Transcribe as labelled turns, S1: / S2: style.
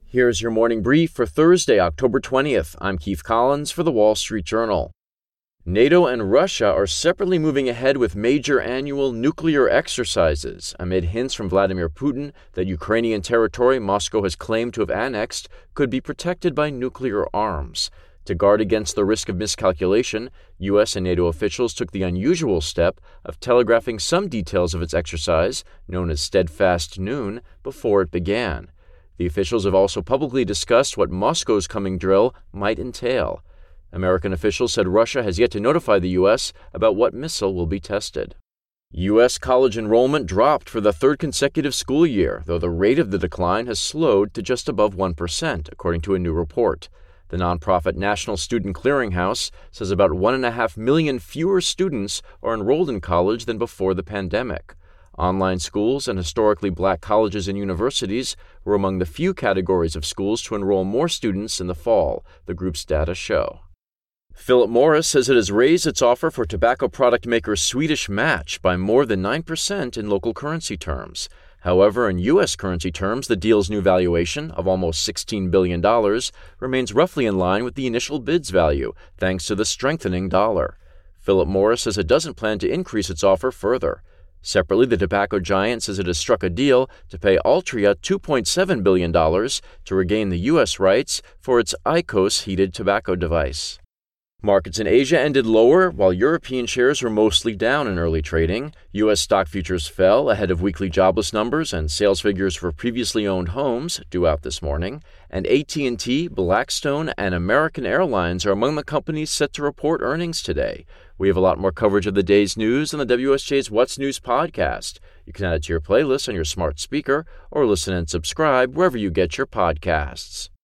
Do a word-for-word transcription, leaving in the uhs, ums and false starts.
S1: Here's your morning brief for Thursday, October twentieth. I'm Keith Collins for The Wall Street Journal. NATO and Russia are separately moving ahead with major annual nuclear exercises amid hints from Vladimir Putin that Ukrainian territory Moscow has claimed to have annexed could be protected by nuclear arms. To guard against the risk of miscalculation, U S and NATO officials took the unusual step of telegraphing some details of its exercise, known as Steadfast Noon, before it began. The officials have also publicly discussed what Moscow's coming drill might entail. American officials said Russia has yet to notify the U S about what missile will be tested. U S college enrollment dropped for the third consecutive school year, though the rate of the decline has slowed to just above one percent, according to a new report. The nonprofit National Student Clearinghouse says about one point five million fewer students are enrolled in college than before the pandemic. Online schools and historically black colleges and universities were among the few categories of schools to enroll more students in the fall, the group's data show. Philip Morris says it has raised its offer for tobacco product maker Swedish Match by more than nine percent in local currency terms. However, in U S currency terms, the deal's new valuation of almost sixteen billion dollars remains roughly in line with the initial bid's value, thanks to the strengthening dollar. Philip Morris says it doesn't plan to increase its offer further. Separately, the tobacco giant says it has struck a deal to pay Altria two point seven billion dollars to regain the U S rights for its IQOS heated tobacco device. Markets in Asia ended lower, while European shares were mostly down in early trading. U S stock futures fell ahead of weekly jobless numbers and sales figures for previously owned homes due out this morning. And A T and T, Blackstone, and American Airlines are among the companies set to report earnings today. We have a lot more coverage of the day's news on the W S J's What's News podcast. You can add it to your playlist on your smart speaker or listen and subscribe wherever you get your podcasts.